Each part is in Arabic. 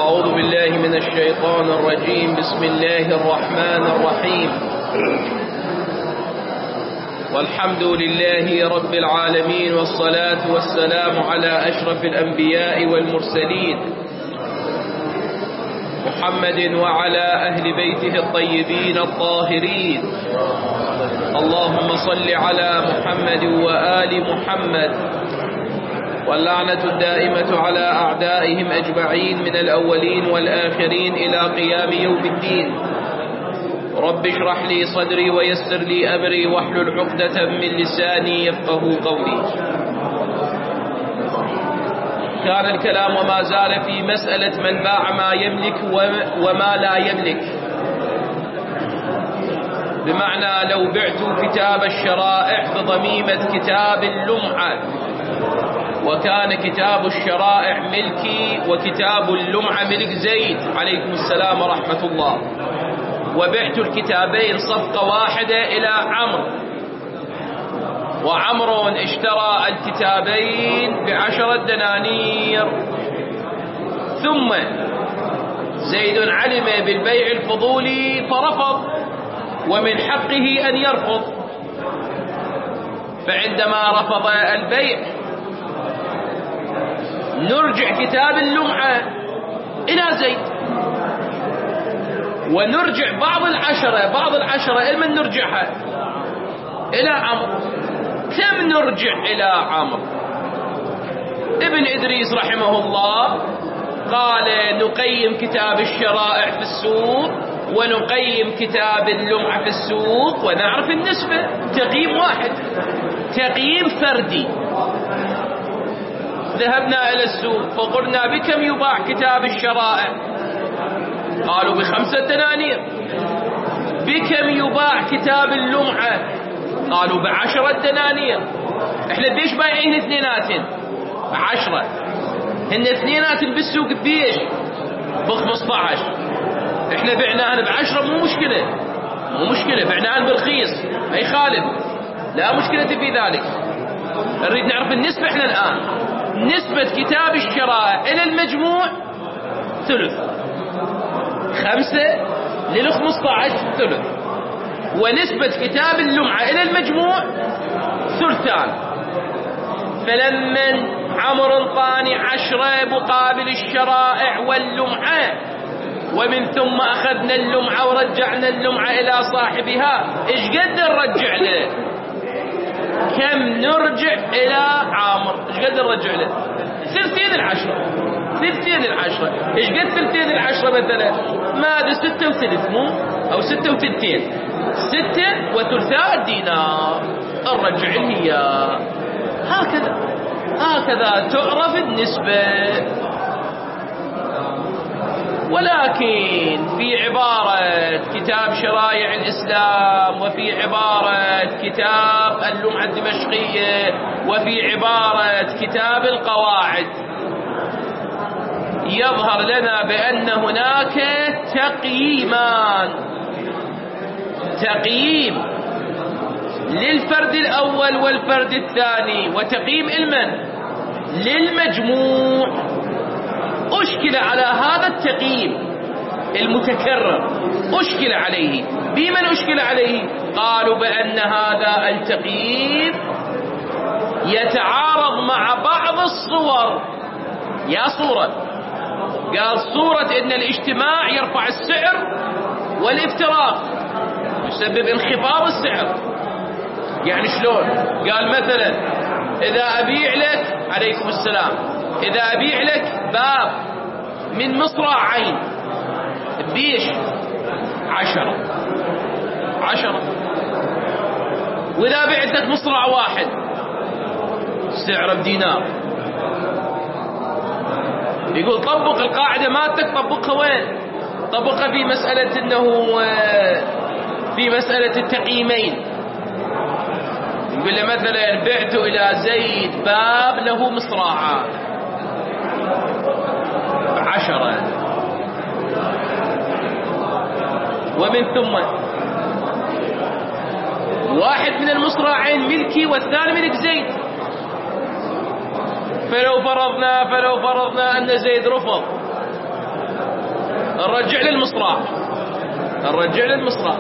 أعوذ بالله من الشيطان الرجيم. بسم الله الرحمن الرحيم. والحمد لله رب العالمين، والصلاة والسلام على أشرف الأنبياء والمرسلين محمد وعلى أهل بيته الطيبين الطاهرين. اللهم صل على محمد وآل محمد، واللعنة الدائمة على أعدائهم أجمعين من الأولين والآخرين إلى قيام يوم الدين. رب اشرح لي صدري ويسر لي أمري واحلل عقدة من لساني يفقه قولي. كان الكلام وما زال في مسألة من باع ما يملك وما لا يملك، بمعنى لو بعت كتاب الشرائع بضميمة كتاب اللمعة، وكان كتاب الشرائع ملكي وكتاب اللمعة ملك زيد عليكم السلام ورحمة الله، وبعت الكتابين صفقة واحدة إلى عمرو، وعمرو اشترى الكتابين ب10 دنانير، ثم زيد علم بالبيع الفضولي فرفض، ومن حقه أن يرفض. فعندما رفض البيع نرجع كتاب اللمعة إلى زيد، ونرجع بعض العشرة إلى من نرجعها؟ إلى عمرو. كم نرجع إلى عمرو؟ ابن إدريس رحمه الله قال نقيم كتاب الشرائع في السوق ونقيم كتاب اللمعة في السوق ونعرف النسبة. تقييم واحد، تقييم فردي. ذهبنا إلى السوق فقلنا بكم يباع كتاب الشرائع؟ قالوا ب5 دنانير. بكم يباع كتاب اللمعة؟ قالوا ب10 دنانير. احنا بيش بايعين اثنيناتن ب10؟ هن اثنيناتن بالسوق بيش ب15. احنا بعناهن ب10، مو مشكلة، بعناهن بالرخيص ما يخالف، لا مشكلة في ذلك. نريد نعرف النسبة. احنا الآن نسبة كتاب الشرائع إلى المجموع ثلث، 5 لل15 ثلث، ونسبة كتاب اللمعة إلى المجموع ثلثان. فلما عمرو انطاني 10 مقابل الشرائع واللمعة، ومن ثم أخذنا اللمعة ورجعنا اللمعة إلى صاحبها، إيش قد نرجع له؟ كم نرجع إلى عامر؟ إيش قد نرجع له؟ 2/10. إيش قد 2/10 مثلا؟ ما هذا 6 و3 مو؟ أو 6 و2، 6 وثلثاء دينار نرجع هي. هكذا تعرف النسبة. ولكن في عبارة كتاب شرائع الإسلام، وفي عبارة كتاب اللمعة الدمشقية، وفي عبارة كتاب القواعد، يظهر لنا بأن هناك تقييمان: تقييم للفرد الأول والفرد الثاني، وتقييم للمجموع. أشكل على هذا التقييم المتكرر، أشكل عليه. بمن أشكل عليه؟ قالوا بأن هذا التقييم يتعارض مع بعض الصور. يا صورة، قال صورة إن الاجتماع يرفع السعر والافتراق يسبب انخفاض السعر. يعني شلون؟ قال مثلا إذا أبيع لك، عليكم السلام، إذا أبيع لك باب من مصراعين بيش 10، وإذا بعت لك مصرع واحد سعره بدينار. يقول طبق القاعدة مالتك، طبقها وين؟ طبقها في مسألة أنه في مسألة التقييمين. يقول له مثلا بعت إلى زيد باب له مصراعان 10، ومن ثم واحد من المصراعين ملكي والثاني ملك زيد. فلو فرضنا أن زيد رفض نرجع للمصراع، نرجع للمصراع.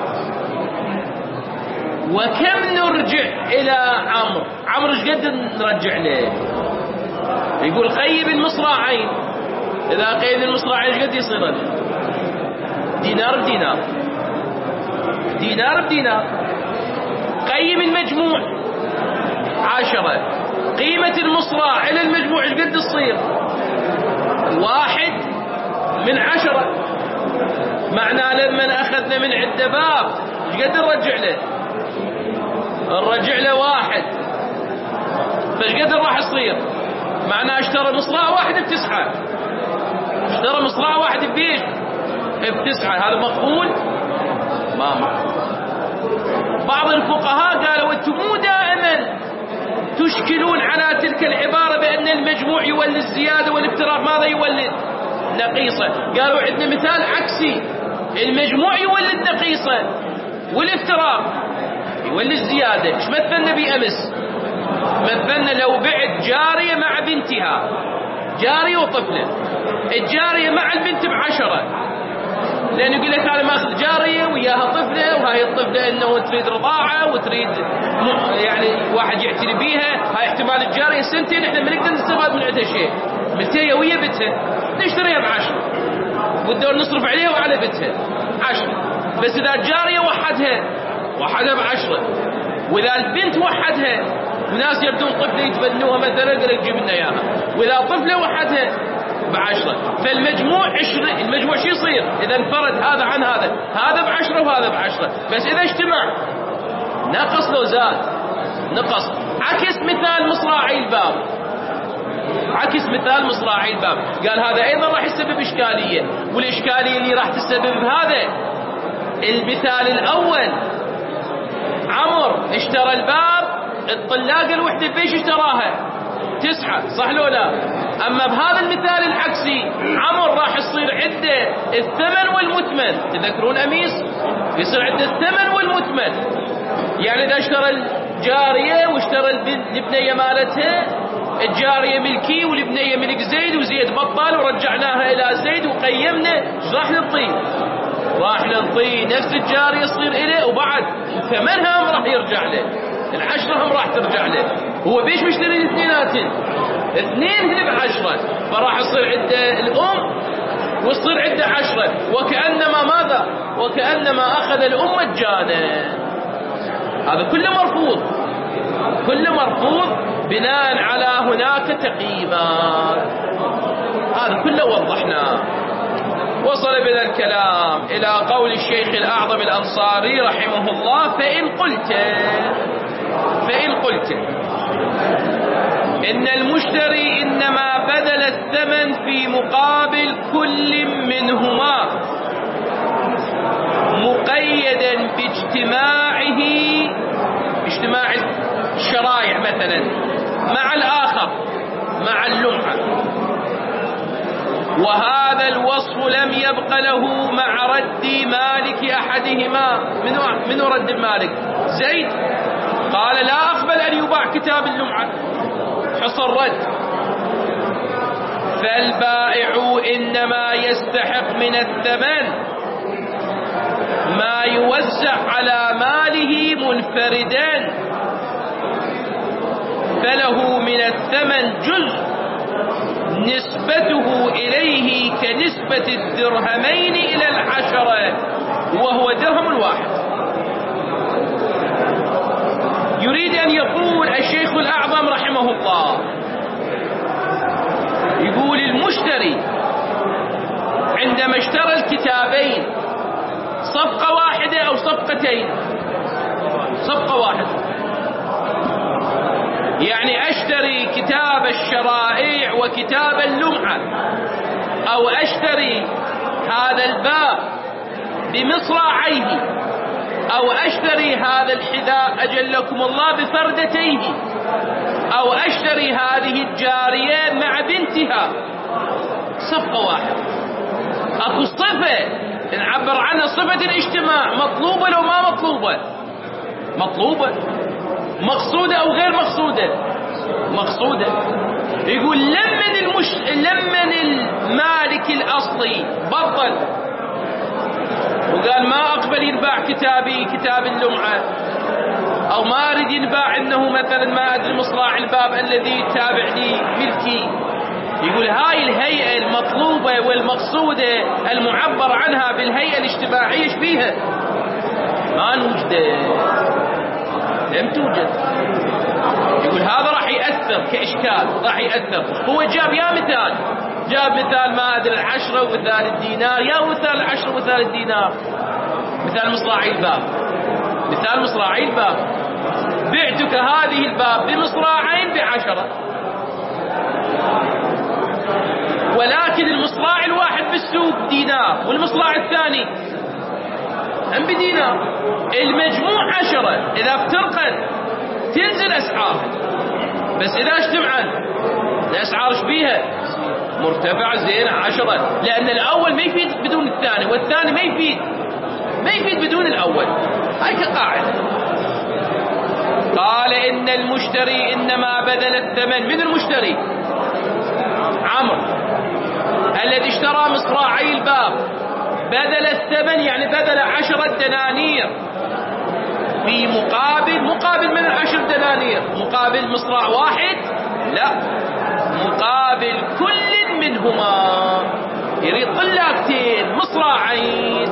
وكم نرجع إلى عمرو؟ عمرو ايش قد نرجع له؟ يقول قيم المصراعين. إذا قيم المصراعين ايش قد يصير له؟ دينار بدينار، دينار بدينار. قيم المجموع 10. قيمة المصراع إلى المجموع ايش قد تصير؟ 1/10. معناه لما أخذنا من عند باب ايش قد نرجع له؟ نرجع له 1. فايش قد راح يصير؟ معناه اشترى مصراع واحد ب9، اشترى مصراع واحد بإيش؟ ب9. هذا مقبول؟ ما مقبول. بعض الفقهاء قالوا انتم مو دائما تشكلون على تلك العبارة بأن المجموع يولد الزيادة والافتراق ماذا يولد؟ نقيصة. قالوا عندنا مثال عكسي، المجموع يولد نقيصة والافتراق يولد زيادة. ايش مثلنا بأمس؟ مثلنا لو بعت جارية مع بنتها، جارية وطفلة، الجارية مع البنت ب10، لأنه يقول لك أنا ماخذ جارية وياها طفلة، وهاي الطفلة إنه تريد رضاعة وتريد يعني واحد يعتني بيها، هاي احتمال الجارية سنتين احنا ما نقدر نستفاد من عندها شيء، ملتهية ويا بنتها نشتريها ب10 والدور نصرف عليها وعلى بنتها 10. بس إذا الجارية وحدها ب10، وإذا البنت وحدها، وناس يبدون طفلة يتبنوها مثلا قال لك جيب لنا اياها، وإذا طفلة وحدها ب10. فالمجموع 20. المجموع شو يصير؟ إذا انفرد هذا عن هذا، هذا ب10 وهذا ب10، بس إذا اجتمع نقص لو زاد نقص. عكس مثال مصراعي الباب، عكس مثال مصراعي الباب. قال هذا أيضا راح يسبب إشكالية، والإشكالية اللي راح تسبب بهذا المثال الأول، عمر اشترى الباب، الطلاقة الوحدة بيش اشتراها 9، صح لو لا؟ أما بهذا المثال العكسي عمر راح يصير عنده الثمن والمثمن. تذكرون أميس؟ يصير عنده الثمن والمثمن. يعني إذا اشترى الجارية واشترى البنية مالتها، الجارية ملكي والبنية ملك زيد، وزيد بطل ورجعناها إلى زيد وقيمنا، ايش راح نعطيه؟ راح نعطيه نفس الجارية يصير إليه، وبعد ثمنها هم راح يرجع له، 10 هم راح ترجع له. هو بيش مشتري الاثنيناتين؟ 2 هي ب10، فراح يصير عنده الأم ويصير عنده 10، وكأنما ماذا؟ وكأنما أخذ الأم مجانا. هذا كله مرفوض، كله مرفوض بناء على هناك تقييمات. هذا كله وضحناه. وصل بنا الكلام إلى قول الشيخ الأعظم الأنصاري رحمه الله: فإن قلت إن المشتري إنما بذل الثمن في مقابل كل منهما مقيدا باجتماع الشرائع مثلا مع الآخر مع اللمعة، وهذا الوصف لم يبق له مع رد مالك أحدهما. من رد المالك؟ زيد قال لا أقبل أن يباع كتاب اللمعة، حصل رد. فالبائع إنما يستحق من الثمن ما يوزع على ماله منفردا، فله من الثمن جزء نسبته إليه كنسبة الدرهمين إلى 10، وهو درهم واحد. يريد أن يقول الشيخ الأعظم رحمه الله، يقول المشتري عندما اشترى الكتابين صفقة واحدة أو صفقتين؟ صفقة واحدة. يعني أشتري كتاب الشرائع وكتاب اللمعة، أو أشتري هذا الباب بمصراعيه، أو أشتري هذا الحذاء أجلكم الله بفردتيه، أو أشتري هذه الجارية مع بنتها. صفقة واحدة. أكو صفة نعبر عنها صفة الاجتماع، مطلوبة لو ما مطلوبة؟ مطلوبة. مقصودة أو غير مقصودة؟ مقصودة. يقول لمن المالك المالك الأصلي بطل وقال ما أقبل ينباع كتابي كتاب اللمعة، أو ما أريد ينباع إنه مثلا ما أدري مصراع الباب الذي تابع لي ملكي، يقول هاي الهيئة المطلوبة والمقصودة المعبر عنها بالهيئة الاجتماعية ايش بيها؟ ما نوجد، لم توجد. يقول هذا راح يأثر كإشكال، راح يأثر. هو جاب يا مثال، جاب مثال ما أدري 10 ومثال الدينار، يا مثال 10 ومثال الدينار، مثال مصراعي الباب، مثال مصراعي الباب، بعتك هذه الباب بمصراعين ب10، ولكن المصراع الواحد بالسوق دينار والمصراع الثاني هم بدينار، المجموع 10. إذا افترقت تنزل أسعارها، بس إذا اجتمعت الأسعار ايش بيها؟ مرتفعة زين 10، لأن الأول ما يفيد بدون الثاني، والثاني ما يفيد بدون الأول. هاي كقاعدة. قال إن المشتري إنما بذل الثمن. من المشتري؟ عمرو الذي اشترى مصراعي الباب، بذل الثمن يعني بذل 10 دنانير في مقابل من 10 دنانير، مقابل مصراع واحد؟ لا، مقابل كل منهما. يريد طلاقتين مصراعين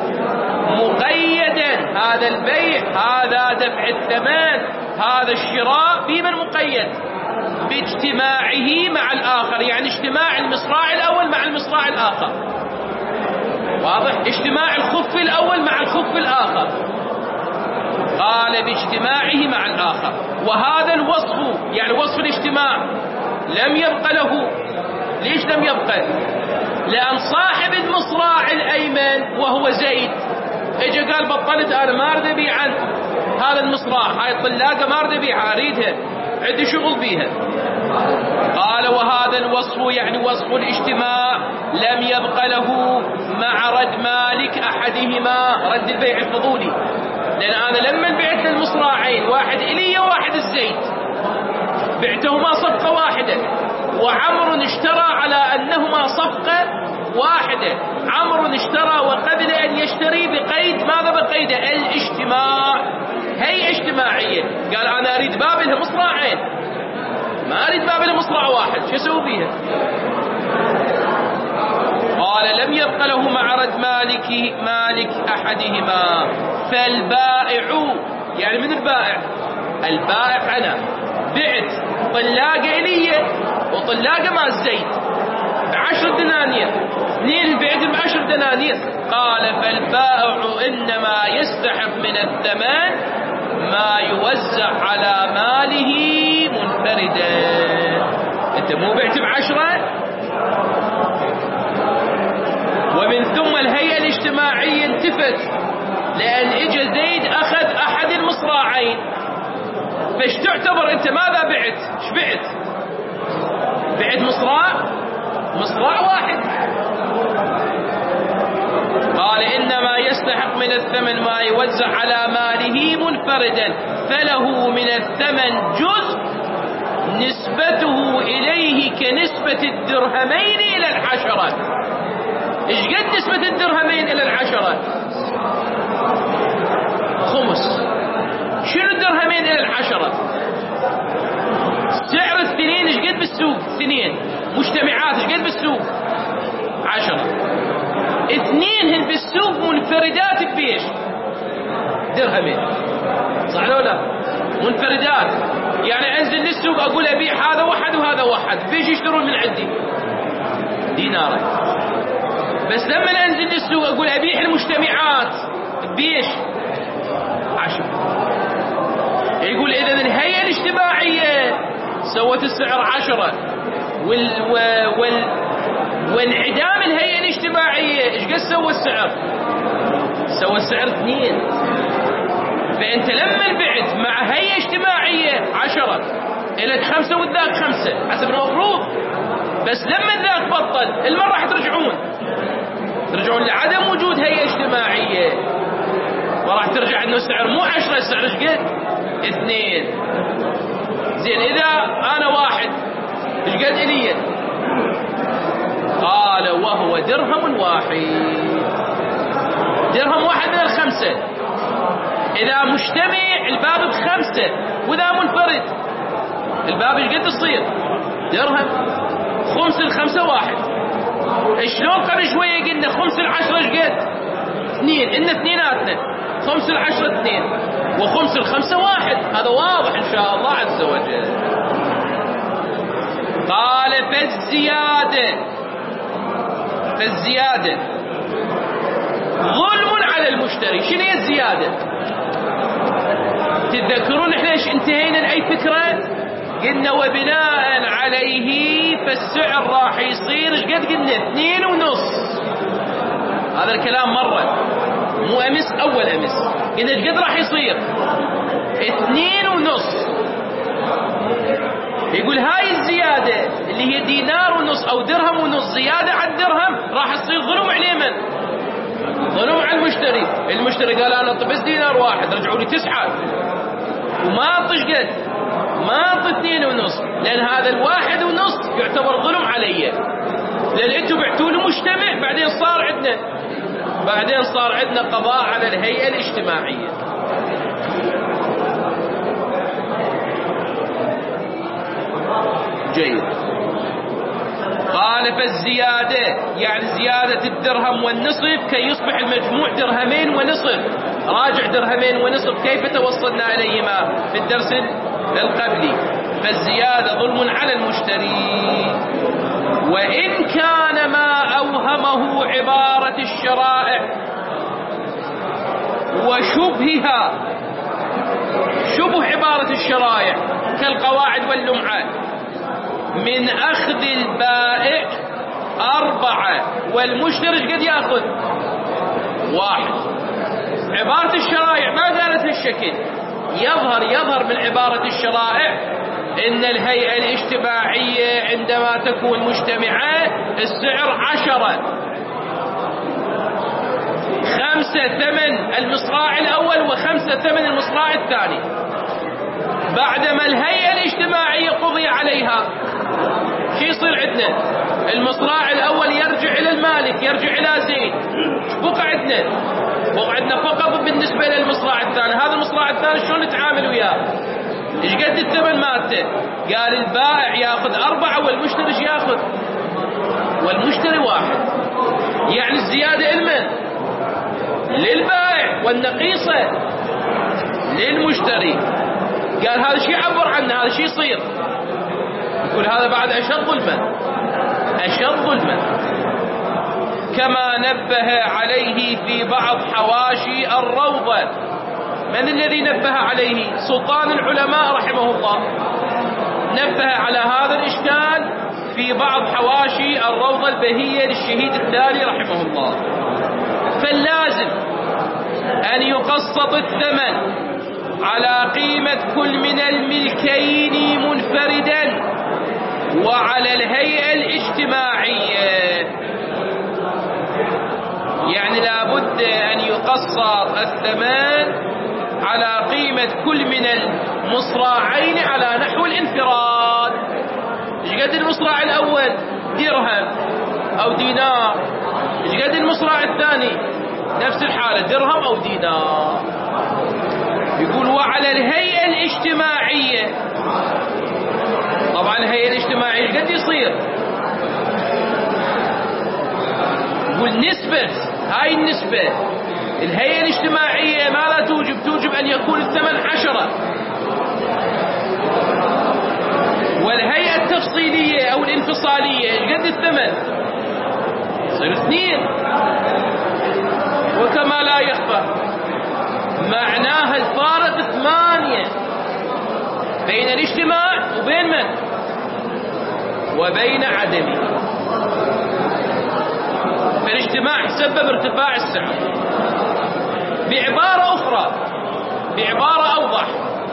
مقيدا، هذا البيع، هذا دفع الثمن، هذا الشراء بمن مقيد؟ باجتماعه مع الآخر، يعني اجتماع المصراع الأول مع المصراع الآخر، واضح؟ اجتماع الخف الأول مع الخف الآخر. قال باجتماعه مع الآخر. وهذا الوصف يعني وصف الاجتماع لم يبق له. ليش لم يبق؟ لأن صاحب المصراع الأيمن وهو زيد اجى قال بطلت أنا ما أريد أبيع هذا المصراع، هاي الطلاقة ما أريد أبيعها، أريدها، عندي شغل بيها. قال وهذا الوصف يعني وصف الاجتماع لم يبق له مع رد مالك أحدهما، رد البيع الفضولي. لأن أنا لما بعت المصراعين، واحد إلي وواحد الزيت، بعتهما صفقة واحدة، وعمر اشترى على أنهما صفقة واحدة. عمر اشترى وقبل أن يشتري بقيد، ماذا بقيده؟ الاجتماع، هي اجتماعية. قال أنا أريد باب لها مصراعين، ما أريد باب لها مصراع واحد، شو أسوي بيها؟ قال لم يبق له مع رد مالك أحدهما. فالبائع يعني من البائع؟ البائع أنا بعت طلاقة إلي وطلاقة مع الزيت ب10 دنانير، اثنين بعتهم ب10 دنانير. قال فالبائع إنما يستحق من الثمن ما يوزع على ماله منفردا. أنت مو بعت ب10؟ ومن ثم الهيئة الاجتماعية التفت، لأن إجا زيد أخذ أحد المصراعين، فايش تعتبر أنت؟ ماذا بعت؟ ايش بعت؟ بعت مصراع واحد. قال إنما يستحق من الثمن ما يوزع على ماله منفردا، فله من الثمن جزء نسبته إليه كنسبة الدرهمين إلى 10. إيش قد نسبة الدرهمين إلى 10؟ 5. شنو الدرهمين إلى 10؟ سعر الاثنين إيش قد بالسوق؟ 2 مجتمعات إيش قد بالسوق؟ 10. 2 هن بالسوق منفردات بإيش؟ درهمين، صح ولا لا؟ منفردات، يعني أنزل للسوق أقول أبيع هذا واحد وهذا واحد، بيش يشترون من عندي؟ دينارين. بس لما أنزل للسوق أقول أبيع المجتمعات بيش؟ 10. يقول إذا الهيئة الاجتماعية سوت السعر 10، وانعدام الهيئة الاجتماعية إيش قد سوى السعر؟ سوى السعر 2. فأنت لما البعت مع هيئة اجتماعية 10 إلك 5 والذاك 5 حسب المفروض، بس لما الذاك بطل المرة راح ترجعون لعدم وجود هيئة اجتماعية، وراح ترجع انه السعر مو 10، السعر ايش قد؟ 2. زين اذا انا واحد ايش قد الي؟ قال وهو درهم واحد. درهم واحد من الخمسة. إذا مجتمع الباب ب5، وإذا منفرد الباب ايش قد تصير؟ درهم. خمس الخمسة واحد. شلون قبل شوية قلنا خمس العشرة ايش قد؟ 2. إن اثنيناتنا. خمس العشرة 2 وخمس الخمسة واحد. هذا واضح إن شاء الله عز وجل. قال فالزيادة ظلم على المشتري. شنو هي الزيادة؟ تتذكرون احنا ايش انتهينا لأي فكرة؟ قلنا وبناء عليه فالسعر راح يصير ايش قد قلنا؟ 2.5. هذا الكلام مرة مو أمس، أول أمس قلنا ايش قد راح يصير؟ 2.5. يقول هاي الزيادة اللي هي 1.5 دينار أو 1.5 درهم زيادة على الدرهم راح تصير ظلم على من؟ ظلم على المشتري. المشتري قال أنا أعطي بس 1 دينار، رجعوا لي 9 وما أعطي قد؟ ما أعطي 2.5، لأن هذا 1.5 يعتبر ظلم علي، لأن أنتم بعتوا له مجتمع. بعدين صار عندنا قضاء على الهيئة الاجتماعية. جيد. قال فالزيادة يعني زيادة الدرهم والنصف كي يصبح المجموع 2.5 درهم. راجع 2.5 درهم كيف توصلنا إليهما في الدرس القبلي. فالزيادة ظلم على المشتري، وإن كان ما أوهمه عبارة الشرائع وشبهها. شبه عبارة الشرائع كالقواعد واللمعات من أخذ البائع 4 والمشتري قد يأخذ 1. عبارة الشرائع ما قالت هالشكل. يظهر من عبارة الشرائع إن الهيئة الاجتماعية عندما تكون مجتمعة السعر 10، 5 ثمن المصراع الأول و5 ثمن المصراع الثاني. بعدما الهيئة الاجتماعية قضي عليها شو يصير عندنا؟ المصراع الأول يرجع إلى المالك، يرجع إلى زيد. بقى عندنا فقط بالنسبة للمصراع الثاني. هذا المصراع الثاني شلون نتعامل وياه؟ ايش قد الثمن مالته؟ قال البائع ياخذ 4 والمشتري ايش ياخذ؟ والمشتري 1. يعني الزيادة لمن؟ للبائع، والنقيصة للمشتري. قال هذا شيء يعبر عنه، هذا شيء يصير. يقول هذا بعد أشد ظلما كما نبه عليه في بعض حواشي الروضة. من الذي نبه عليه؟ سلطان العلماء رحمه الله نبه على هذا الإشكال في بعض حواشي الروضة البهية للشهيد الثاني رحمه الله. فاللازم أن يقسط الثمن على قيمة كل من الملكين منفردا وعلى الهيئة الاجتماعية. يعني لابد أن يقسط الثمن على قيمة كل من المصراعين على نحو الانفراد. ايش قد المصراع الأول؟ 1 درهم أو 1 دينار. ايش قد المصراع الثاني؟ نفس الحالة 1 درهم أو 1 دينار. يقول وعلى الهيئة الاجتماعية. طبعا الهيئة الاجتماعية ايش قد يصير؟ يقول نسبة، هاي النسبة. الهيئة الاجتماعية ماذا توجب أن يكون الثمن 10، والهيئة التفصيلية أو الانفصالية ايش قد الثمن؟ يصير 2. وكما لا يخفى معناها الفارق 8 بين الاجتماع وبين من؟ وبين عدمه. فالاجتماع سبب ارتفاع السعر. بعبارة أخرى، بعبارة أوضح،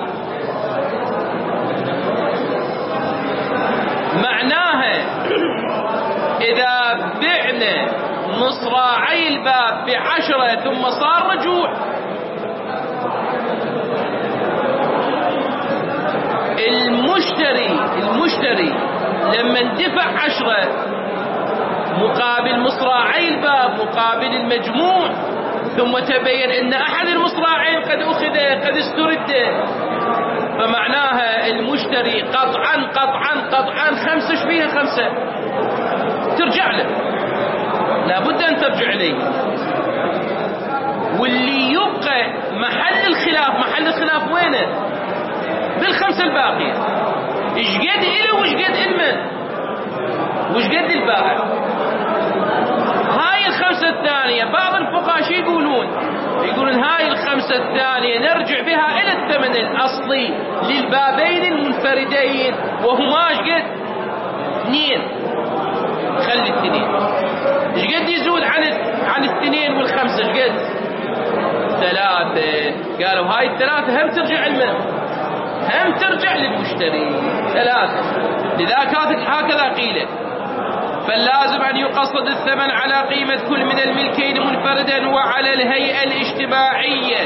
معناها إذا بعنا مصراعي الباب ب10 ثم صار رجوع، المشتري لما اندفع 10 مقابل مصراعي الباب مقابل المجموع، ثم تبين أن أحد المصراعين قد أخذ قد استرد، فمعناها المشتري قطعا 5 ايش فيها 5 ترجع له، لابد أن ترجع إليه. واللي يبقى محل الخلاف وينه؟ بال5 الباقية، ايش قد إله وش قد المن وش قد البائع. هاي ال5 الثانية بعض الفقهاء شو يقولون هاي ال5 الثانية نرجع بها إلى الثمن الأصلي للبابين المنفردين، وهما ايش قد 2، خلي 2 ايش قد يزود عن 2 وال5 ايش قد 3. قالوا هاي ال3 هم ترجع هم ترجع للمشتري 3. لذلك هكذا قيل فاللازم أن يقصد الثمن على قيمة كل من الملكين منفردا وعلى الهيئة الاجتماعية.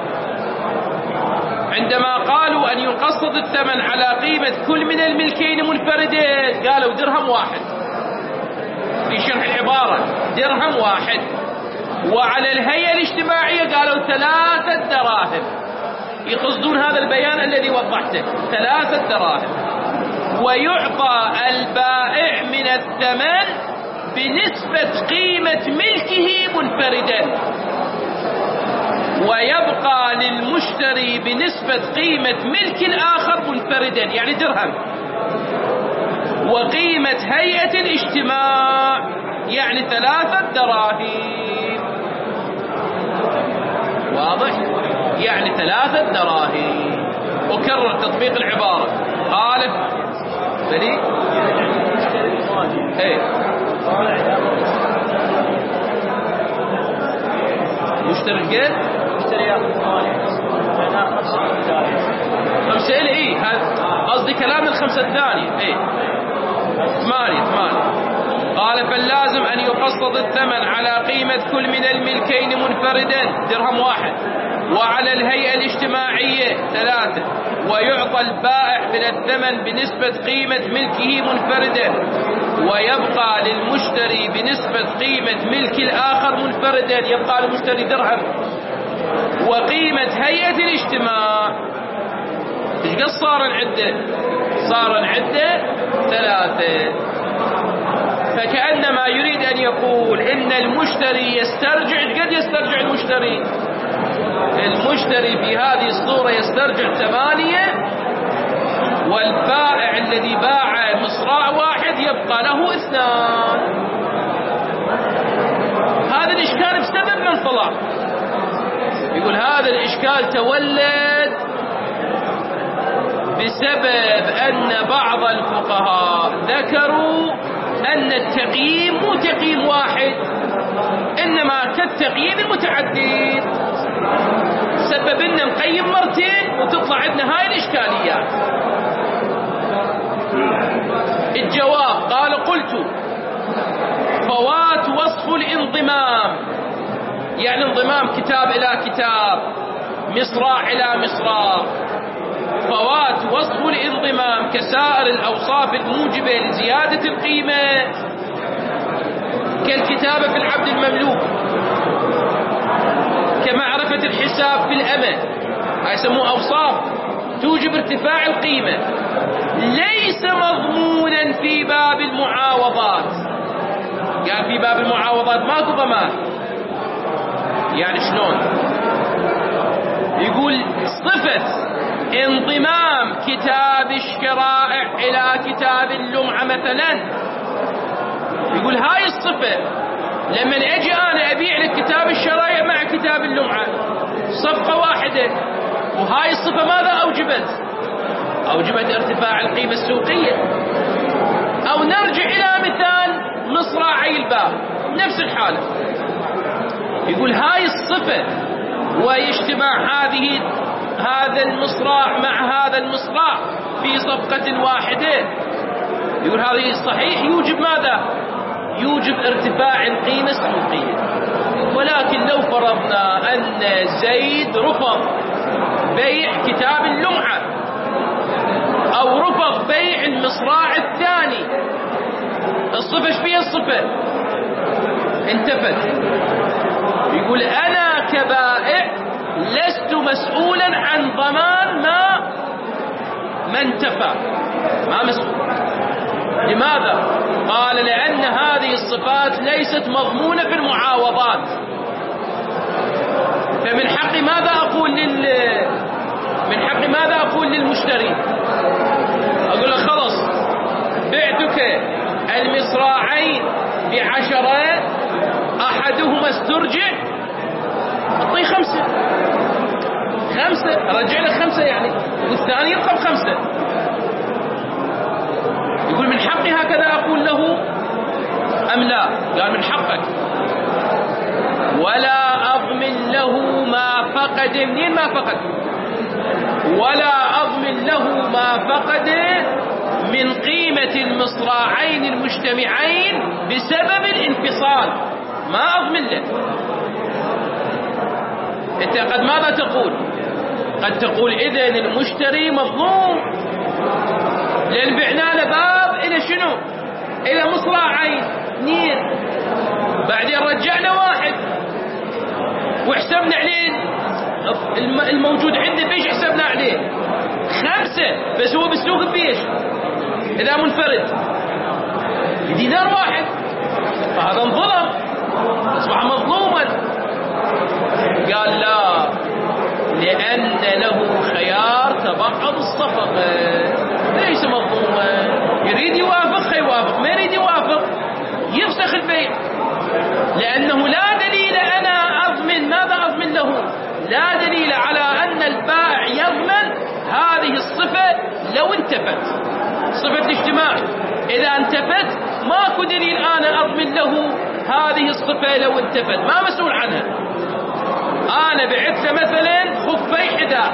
عندما قالوا أن يقصد الثمن على قيمة كل من الملكين منفردا قالوا درهم واحد، في شرح العبارة درهم واحد، وعلى الهيئة الاجتماعية قالوا 3 دراهم، يقصدون هذا البيان الذي وضحته 3 دراهم. ويعطى البائع من الثمن بنسبة قيمة ملكه منفردا، ويبقى للمشتري بنسبة قيمة ملك الآخر منفردا، يعني درهم. وقيمة هيئة الاجتماع يعني 3 دراهم. واضح؟ يعني 3 دراهم. أكرر تطبيق العبارة. قال بريء مشتري قد مشتري ياخذ 5 ايه قصدي كلام ال5 الثانية 8. قال فاللازم أن يقصد الثمن على قيمة كل من الملكين منفردا درهم واحد، وعلى الهيئة الاجتماعية 3، ويعطى البائع من الثمن بنسبة قيمة ملكه منفردا، ويبقى للمشتري بنسبة قيمة ملك الآخر منفردا، يبقى للمشتري درهم. وقيمة هيئة الاجتماع ايش قد صار العدة؟ صار العدة 3. فكأنما يريد أن يقول إن المشتري يسترجع قد يسترجع المشتري في هذه الصورة يسترجع 8، والبائع الذي باع مصراع واحد يبقى له 2. هذا الإشكال بسبب من طلع؟ يقول هذا الإشكال تولد بسبب أن بعض الفقهاء ذكروا أن التقييم مو تقييم واحد، إنما كالتقييم المتعدد، سبب لنا نقيم مرتين وتطلع عندنا هاي الإشكاليات. الجواب قال قلت فوات وصف الانضمام، يعني انضمام كتاب إلى كتاب، مصراع إلى مصراع. فوات وصف الانضمام كسائر الأوصاف الموجبة لزيادة القيمة، كالكتابة في العبد المملوك، كمعرفة الحساب في الأمة، هاي يسموه أوصاف توجب ارتفاع القيمة، ليس مضمونا في باب المعاوضات. يعني في باب المعاوضات ماكو ضمان. يعني شلون؟ يقول صفة انضمام كتاب الشرائع إلى كتاب اللمعة مثلا، يقول هاي الصفة لما أجي أنا أبيع لك كتاب الشرائع مع كتاب اللمعة صفقة واحدة، وهاي الصفة ماذا أوجبت؟ أوجبت ارتفاع القيمة السوقية. أو نرجع إلى مثال مصراعي الباب، نفس الحالة، يقول هاي الصفة ويجتمع هذا المصراع مع هذا المصراع في صفقة واحدة، يقول هذا صحيح يوجب ماذا؟ يوجب ارتفاع القيمة السوقية. ولكن لو فرضنا أن زيد رفض بيع كتاب اللمعة أو رفض بيع المصراع الثاني، الصفة ايش فيها؟ الصفة انتفت. يقول أنا كبائع لست مسؤولا عن ضمان ما انتفى، ما مسؤول. لماذا؟ قال لأن هذه الصفات ليست مضمونة في المعاوضات. فمن حق ماذا أقول للمشتري؟ أقول له خلاص بعتك المصراعين ب10، أحدهما استرجع، أعطيه 5، أرجع له 5 يعني، والثاني يبقى ب5. يقول من حقي هكذا أقول له أم لا؟ قال من حقك. ولا أضمن له ما فقد. منين ما فقد؟ ولا أضمن له ما فقد من قيمة المصراعين المجتمعين بسبب الانفصال، ما أضمن له. أنت قد ماذا تقول؟ قد تقول إذن المشتري مظلوم، لأن بعنا له باب إلى شنو؟ إلى مصراعين 2، بعدين رجعنا 1 وحسبنا عليه الموجود عنده بيش، حسبنا عليه 5، بس هو بالسوق بيش إذا منفرد بدينار 1، فهذا انظلم، أصبح مظلوما. قال لا، لأن له خيار تبعض الصفقة، ليس مظلوما. يريد يوافق خيوافق، ما يريد يوافق يفسخ البيع، لأنه لا دليل أنا أضمن. ماذا أضمن له؟ لا دليل على أن البائع يضمن هذه الصفة لو انتفت، صفة الاجتماع. إذا انتفت ماكو دليل أنا أضمن له هذه الصفة لو انتفت، ما مسؤول عنها. أنا بعت له مثلا خفي حذاء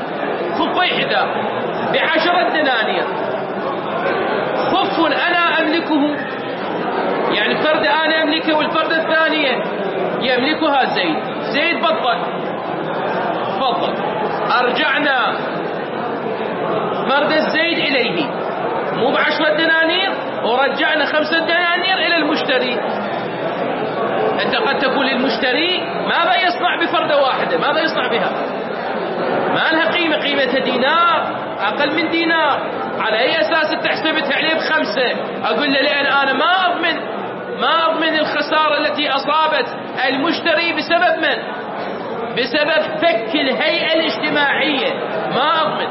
ب10 دنانير، خف أنا أملكه، يعني فردة أنا أملكه والفردة الثانية يملكها زيد بطل، تفضل. أرجعنا فرد الزيد إليه مو ب10 دنانير، ورجعنا 5 دنانير إلى المشتري. أنت قد تقول للمشتري ماذا يصنع بفردة واحدة؟ ماذا يصنع بها؟ ما لها قيمة، قيمتها دينار، أقل من دينار. على أي أساس أنت حسبتها عليه ب5؟ أقول له لأن أنا ما أضمن الخسارة التي أصابت المشتري بسبب من؟ بسبب فك الهيئة الاجتماعية، ما أضمن.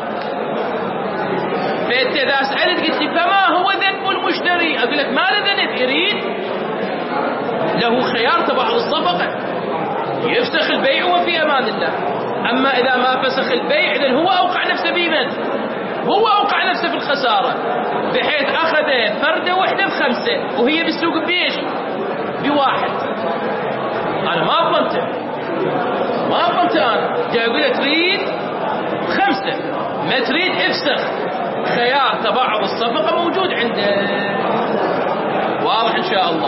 فأنت إذا سألت قلت لي فما هو ذنب المشتري؟ أقول لك ما له ذنب، يريد له خيار تبع الصفقة، يفسخ البيع وفي أمان الله. أما إذا ما فسخ البيع إذن هو أوقع نفسه بمن؟ هو أوقع نفسه في الخسارة، بحيث أخذ فردة واحدة ب5 وهي بالسوق بيش ب1. أنا ما أضمنته، أنا جاي أقول لك تريد 5، ما تريد افسخ. خيار تبعض الصفقة موجود عنده، واضح إن شاء الله.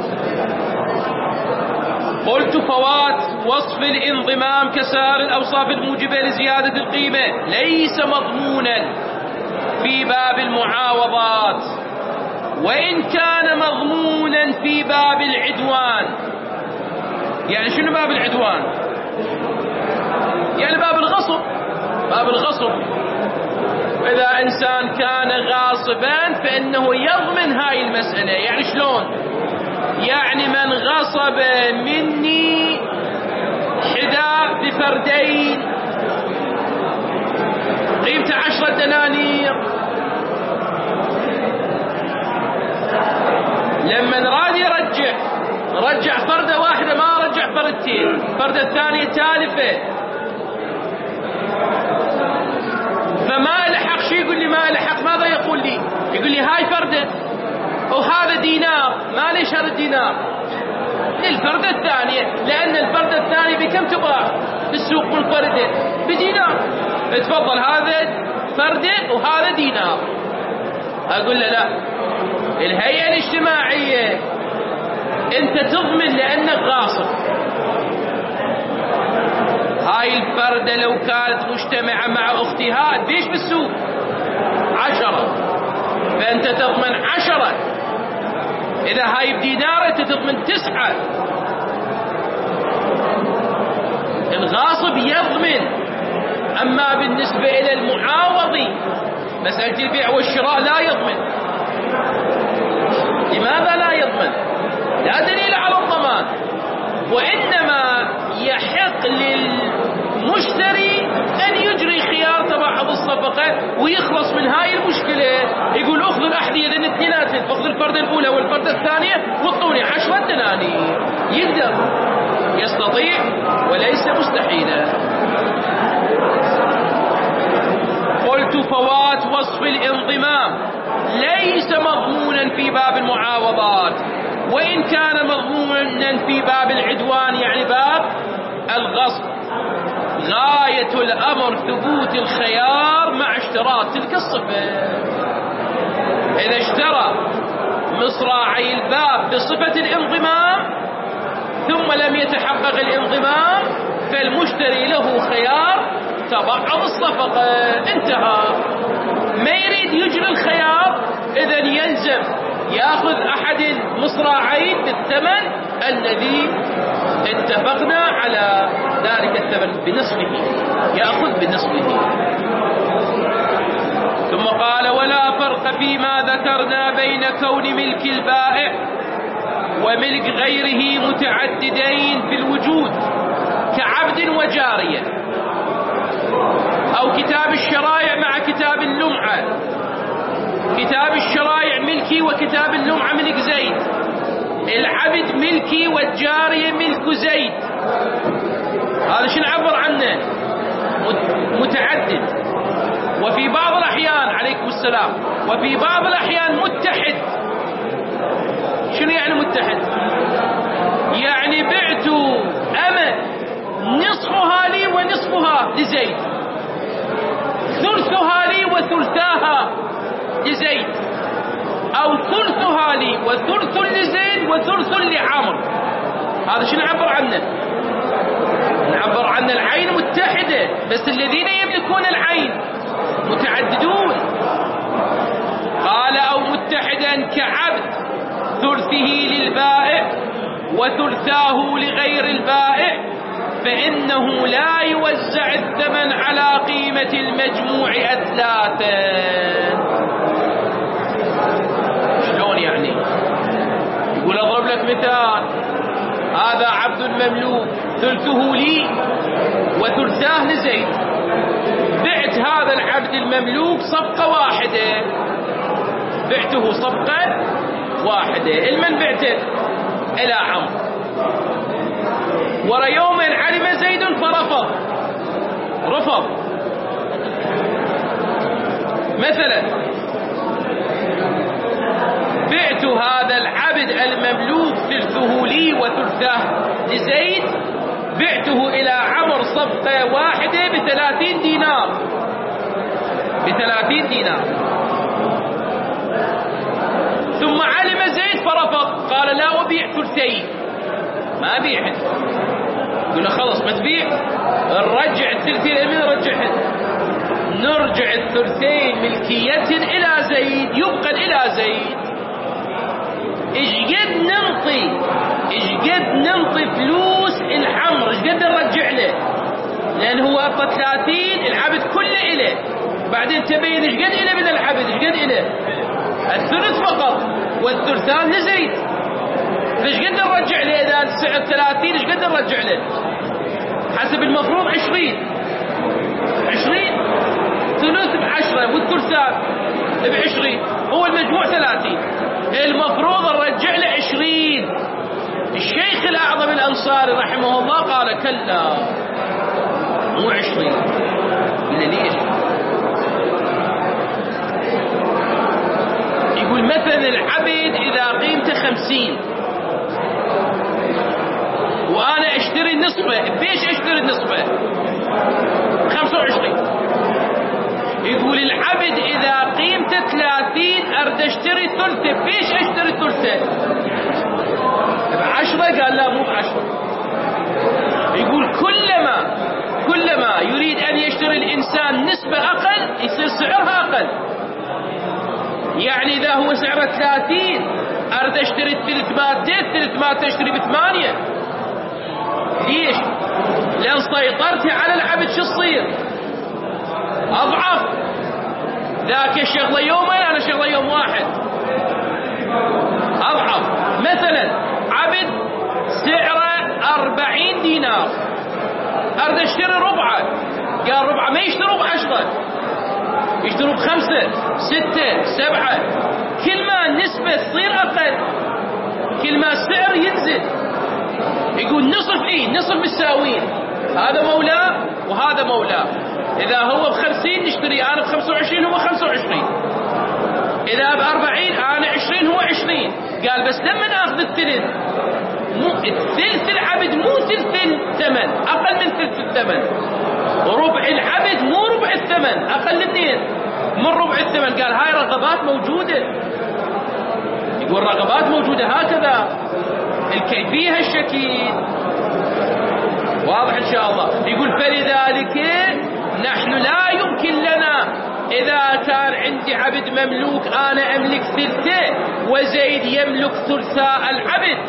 قلت فوات وصف الانضمام كسائر الأوصاف الموجبة لزيادة القيمة ليس مضمونا في باب المعاوضات، وإن كان مضمونا في باب العدوان. يعني شنو باب العدوان؟ يعني باب الغصب. إذا إنسان كان غاصبا فإنه يضمن هاي المسألة. يعني شلون؟ يعني من غصب مني حذاء بفردين قيمته 10 دنانير، لما راد رجع فردة واحدة، ما رجع فردتين، فردة الثانية تالفة، فما لحق. شي يقول لي ما لحق؟ ماذا يقول لي؟ يقول لي هاي فردة وهذا دينار، ما ليش هذا الدينار للفردة الثانية، لأن الفردة الثانية بكم تباع في السوق منفردة؟ بدينار. تفضل هذا فردة وهذا دينار. أقول له لا، الهيئة الاجتماعية أنت تضمن لأنك غاصب. هاي الفردة لو كانت مجتمعة مع أختها بيش بالسوق 10، فأنت تضمن 10 إذا هاي بدينار أنت تضمن 9. الغاصب يضمن. أما بالنسبة إلى المعاوض مسألة البيع والشراء لا يضمن. لماذا لا يضمن؟ لا دليل على الضمان، وإنما يحق للمشتري أن يجري خيار تبعض الصفقة ويخلص من هاي المشكلة. يقول أخذ الأحذية لأن اثنيناتهم، أخذ الفردة الأولى والفردة الثانية واعطوني 10 دنانير. يقدر، يستطيع، وليس مستحيلا. قلت فوات وصف الانضمام ليس مضمونا في باب المعاوضات، وإن كان مضمونا في باب العدوان يعني باب الغصب. غاية الأمر ثبوت الخيار مع اشتراط تلك الصفة. إذا اشترى مصراعي الباب بصفة الانضمام ثم لم يتحقق الانضمام فالمشتري له خيار تبعض الصفقة. انتهى. ما يريد يجري الخيار إذن يلزم يأخذ أحد المصراعين بالثمن الذي اتفقنا على ذلك الثمن بنصفه، يأخذ بنصفه. ثم قال ولا فرق فيما ذكرنا بين كون ملك البائع وملك غيره متعددين في الوجود كعبد وجارية، أو كتاب الشرائع مع كتاب اللمعة. كتاب الشرائع ملكي وكتاب اللمعة ملك زيد، العبد ملكي والجارية ملك زيد. هذا شو نعبر عنه؟ متعدد. وفي بعض الأحيان عليكم السلام، وفي بعض الأحيان متحد. شنو يعني متحد؟ يعني بعت أمة نصفها لي ونصفها لزيد، ثلثها لي وثلثاها لزيد، أو ثلثها لي وثلث لزيد وثلث لعمر. هذا شنو نعبر عنه؟ نعبر عن العين متحدة، بس الذين يملكون العين متعددون. قال أو متحدا كعبد ثلثه للبائع وثلثاه لغير البائع، فإنه لا يوزع الثمن على قيمة المجموع أثلاثا. شلون يعني؟ يقول أضرب لك مثال. هذا عبد مملوك ثلثه لي وثلثاه لزيد. بعت هذا العبد المملوك صفقة واحدة، بعته صفقة واحدة. المن بعته؟ إلى عمرو. ورا يوم علم زيد فرفض، رفض. مثلا بعت هذا العبد المملوك ثلثه لي وثلثاه لزيد، بعته إلى عمرو صفقة واحدة ب30 دينار، ب30 دينار. ثم علم زيد فرفض، قال لا أبيع ثلثين، ما أبيعهن. يقول له خلص ما تبيع، نرجع الثلثين. من رجعهن؟ نرجع الثلثين ملكية إلى زيد، يبقى إلى زيد. إيش قد ننطي فلوس الحمر، إيش قد نرجع له؟ لأن هو أعطى 30، العبد كله إله. بعدين تبين إيش قد إله من العبد، إيش قد إله؟ الثلث فقط، والثلثان لزيد. فإيش قد نرجع له؟ إذا السعر 30 إيش قد نرجع له؟ حسب المفروض 20 ثلث ب10 والثلثان ب20، هو المجموع 30. المفروض نرجع له 20. الشيخ الأعظم الأنصاري رحمه الله قال كلا مو 20. قال ليش؟ يقول مثلا العبد إذا قيمته 50 وأنا أشتري نصفه، بيش أشتري نصفه 25. يقول العبد إذا قيمته 30 أرد أشتري ثلثه، بيش أشتري ثلثه ب10. قال لا مو ب10. يقول كلما يريد أن يشتري الإنسان نسبة أقل يصير سعرها أقل. يعني إذا هو سعره 30 أرد أشتري الثلث مالته، الثلث مالته أشتري ب8. ليش؟ لأن سيطرتي على العبد شو تصير؟ أضعف. ذاك شغله يومين، أنا شغله يوم واحد، أضعف. مثلا عبد سعره 40 دينار، أرد أشتري ربعه، قال ربعه ما يشتروا ب10، يشتروا ب5 6 7. كل ما النسبة تصير أقل كل ما السعر ينزل. يقول نصف نصف بالساوين، هذا مولاه وهذا مولاه. إذا هو ب50 نشتري أنا ب25 هو 25، إذا ب40 أنا 20 هو 20. قال بس لما ناخذ الثلث، مو الثلث العبد مو ثلث الثمن، أقل من ثلث الثمن. وربع العبد مو ربع الثمن، أقل من ربع الثمن. قال هاي رغبات موجودة، يقول رغبات موجودة هكذا، الكيفية هالشكل. واضح إن شاء الله. يقول فلذلك نحن لا يمكن لنا إذا كان عندي عبد مملوك أنا أملك ثلثه وزيد يملك ثلثاء العبد،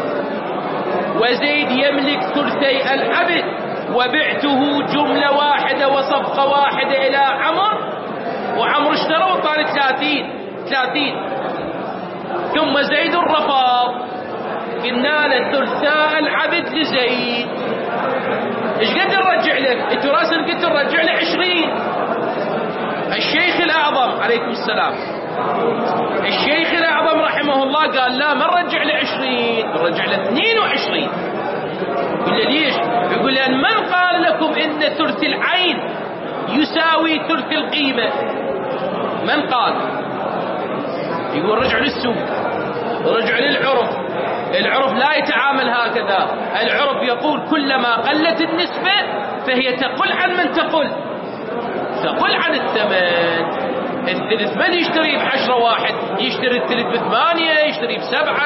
وزيد يملك ثلثي العبد، وبعته جملة واحدة وصفقة واحدة إلى عمر، وعمر اشترى وطال 30، ثم زيد رفض، قلنا له ثلثاء العبد لزيد. ايش قد نرجع لك؟ انتوا راسا قلت نرجع له 20. الشيخ الأعظم عليكم السلام، الشيخ الأعظم رحمه الله قال لا ما نرجع له 20، نرجع له 22. يقول له ليش؟ يقول لأن من قال لكم إن ثلث العين يساوي ثلث القيمة؟ من قال؟ يقول رجع للسوق، رجع للعرف. العرف لا يتعامل هكذا. العرف يقول كلما قلت النسبة فهي تقل عن من تقل عن الثمن. الثلث من يشتري ب10 واحد، يشتري الثلث ب8، يشتري ب7.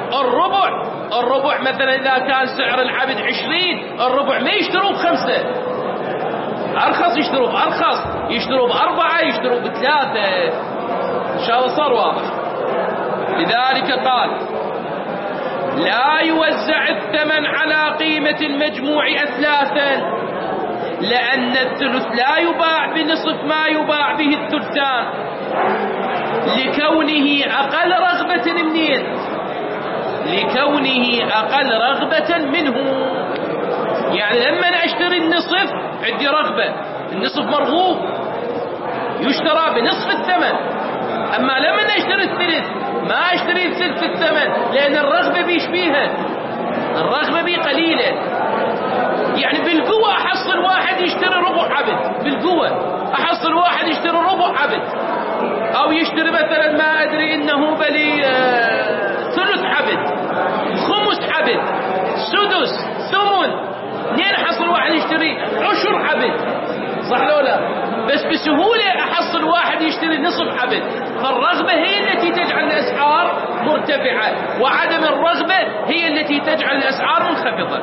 الربع مثلا إذا كان سعر العبد 20، الربع ما يشتروا ب5، أرخص يشتروا بأرخص، يشتروا ب4، يشتروا ب3. إن شاء الله صار واضح. لذلك قال لا يوزع الثمن على قيمة المجموع أثلاثا، لأن الثلث لا يباع بنصف ما يباع به الثلثان، لكونه أقل رغبة منين؟ لكونه أقل رغبة منه. يعني لما أنا أشتري النصف عندي رغبة، النصف مرغوب يشترى بنصف الثمن. أما لما أنا أشتري الثلث ما أشتري الثلث الثمن، لأن الرغبة بيش بيها، الرغبة بي قليلة. يعني بالقوة أحصل واحد يشتري ربع عبد، بالقوة أحصل واحد يشتري ربع عبد، أو يشتري مثلا ما أدري إنه بلي ثلث عبد، خمس عبد، سدس، ثمن. منين أحصل واحد يشتري 10 عبد؟ صح لو لا؟ بس بسهولة أحصل واحد يشتري نصف عبد. فالرغبة هي التي تجعل الأسعار مرتفعة، وعدم الرغبة هي التي تجعل الأسعار منخفضة.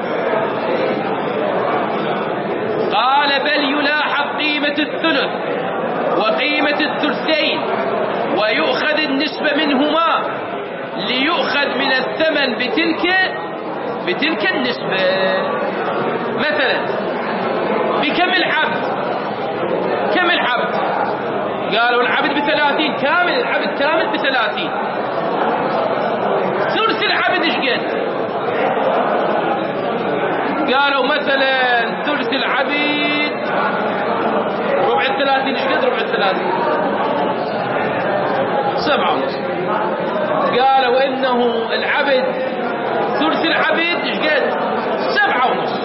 قال بل يلاحظ قيمة الثلث وقيمة الثلثين ويؤخذ النسبة منهما ليؤخذ من الثمن بتلك النسبة. مثلا بكم العبد؟ كم العبد؟ قالوا العبد ب30 كامل، العبد كامل ب30. ثلث العبد ايش قد؟ قالوا مثلا ثلث العبد ربع 30. ايش قد ربع 30؟ 7.5. قالوا انه العبد ثلث العبد ايش قد؟ 7.5.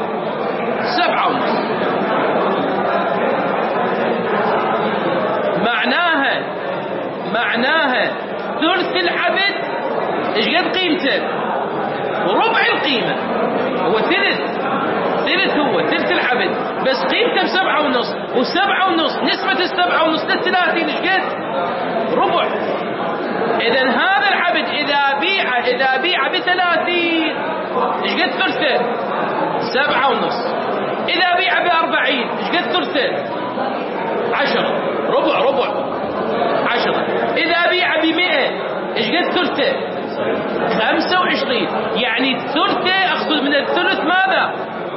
معناها ثلث العبد ايش قد قيمته؟ ربع القيمة. هو ثلث هو ثلث العبد، بس قيمته ب7.5، و7.5 نسبة 7.5 ل30 ايش قد؟ ربع. اذا هذا العبد اذا بيع ب30 ايش قد ثلثه؟ 7.5. اذا بيع ب40 ايش قد ثلثه؟ 10. ربع 10. إذا بيع ب100 إيش قد ثلثه؟ 25. يعني الثلثة أقصد من الثلث ماذا؟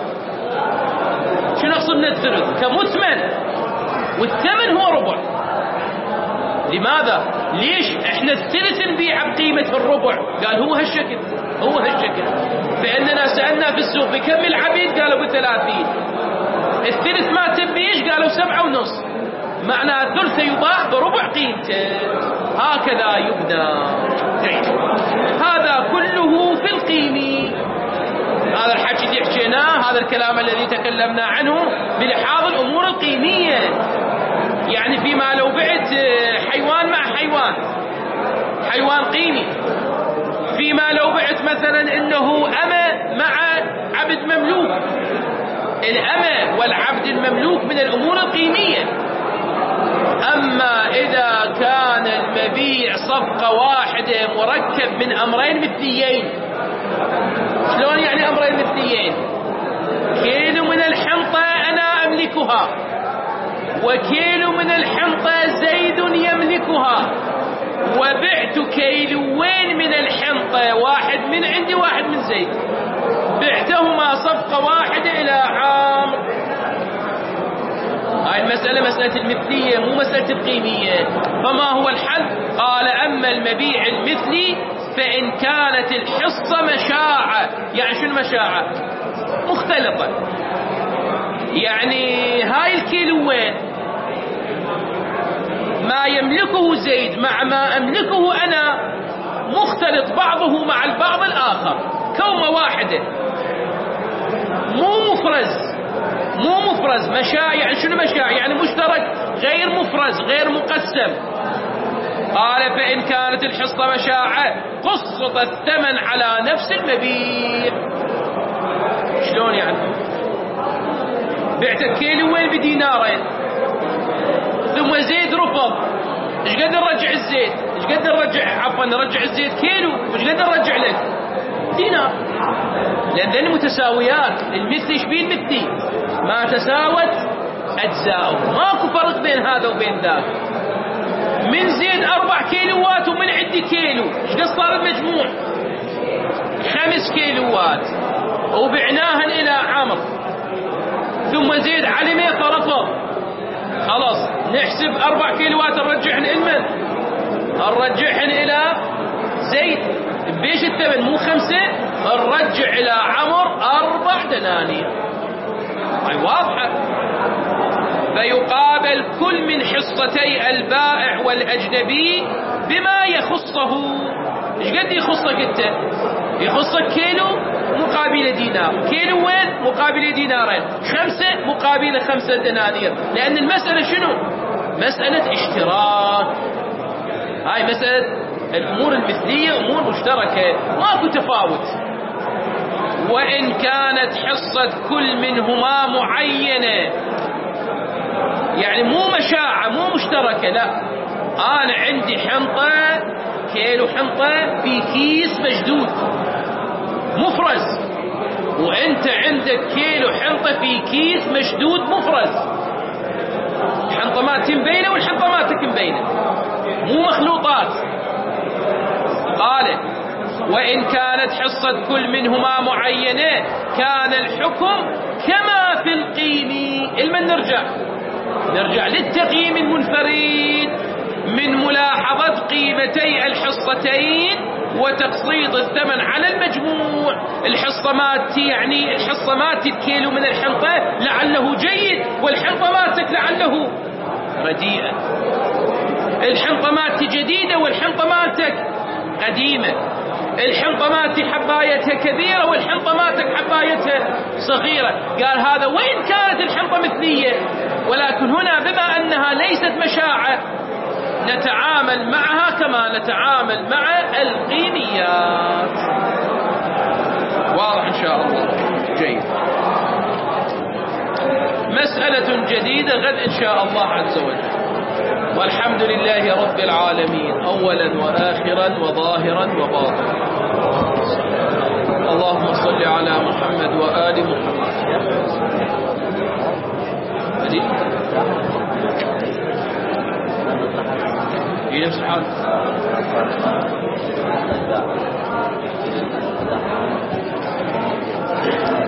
شنو أقصد من الثلث؟ كمثمن، والثمن هو ربع. لماذا؟ ليش احنا الثلث نبيع بقيمة الربع؟ قال هو هالشكل، هو هالشكل. فإننا سألنا في السوق بكم العبيد؟ قالوا ب30. الثلث ما تبيش؟ قالوا 7.5. معنى ثلث يباع بربع قيمته. هكذا يبنى. جيد. هذا كله في القيمي. هذا الحكي اللي حكيناه، هذا الكلام الذي تكلمنا عنه بلحاظ الأمور القيمية. يعني فيما لو بعت حيوان مع حيوان، حيوان قيمي. فيما لو بعت مثلا إنه أمة مع عبد مملوك، الأمة والعبد المملوك من الأمور القيمية. أما إذا كان المبيع صفقة واحدة مركب من أمرين مثليين. شلون يعني أمرين مثليين؟ كيلو من الحنطة أنا أملكها، وكيلو من الحنطة زيد يملكها، وبعت كيلوين من الحنطة، واحد من عندي واحد من زيد، بعتهما صفقة واحدة إلى عامر. هاي المسألة مسألة المثلية مو مسألة القيمية. فما هو الحل؟ قال أما المبيع المثلي فإن كانت الحصة مشاعة. يعني شنو مشاعة؟ مختلطة. يعني هاي الكيلوين ما يملكه زيد مع ما أملكه أنا مختلط بعضه مع البعض الآخر، كومة واحدة، مو مفرز. مو مفرز. مشاع يعني شنو مشاع؟ يعني مشترك غير مفرز غير مقسم. قال فإن كانت الحصة مشاعة قسط الثمن على نفس المبيع. شلون يعني؟ بعت كيلوين بدينارين، ثم زيد رفض. ايش قد نرجع الزيت؟ ايش قد نرجع؟ عفوا نرجع الزيت كيلو، وايش قد نرجع لك؟ دينار. لأن ذن متساويات. المثل ايش بيه المثلي؟ ما تساوت أجزاؤه، ماكو فرق بين هذا وبين ذاك. من زيد 4 كيلوات ومن عندي كيلو، ايش قد صار المجموع؟ 5 كيلوات، وبعناهن إلى عمر. ثم زيد علمه فرفض. خلاص نحسب 4 كيلوات نرجعهن إلمن؟ نرجعهن إلى زيد. بيش الثمن مو 5، نرجع إلى عمر 4 دنانير. هاي واضحة. فيقابل كل من حصتي البائع والأجنبي بما يخصه. ايش قد يخصك انت؟ يخصك كيلو مقابل دينار، كيلوين مقابل دينارين، 5 مقابل 5 دنانير. لأن المسألة شنو؟ مسألة اشتراك. هاي مسألة الأمور المثلية أمور مشتركة، ماكو تفاوت. وإن كانت حصة كل منهما معينة، يعني مو مشاعة مو مشتركة، لا. أنا عندي حنطة، كيلو حنطة في كيس مشدود مفرز، وانت عندك كيلو حنطة في كيس مشدود مفرز. الحنطة مالتي مبينة والحنطة مالتك مبينة، مو مخلوطات. قال وإن كانت حصة كل منهما معينة كان الحكم كما في القيم. المن نرجع للتقييم المنفرد من ملاحظة قيمتي الحصتين وتقسيط الثمن على المجموع. الحصة مالتي يعني الحصة مالتي الكيلو من الحنطة لعله جيد، والحنطة مالتك لعله رديئة. الحنطة مالتي جديدة والحنطة مالتك قديمة. الحنطة مالتي حبايتها كبيرة والحنطة مالتك حبايتها صغيرة. قال هذا وإن كانت الحنطة مثلية، ولكن هنا بما أنها ليست مشاعة نتعامل معها كما نتعامل مع القيميات. واضح إن شاء الله؟ جيد. مسألة جديدة غد إن شاء الله عز وجل. والحمد لله رب العالمين أولا وآخرا وظاهرا وباطنا. اللهم صل على محمد وآل محمد. في نفس الحال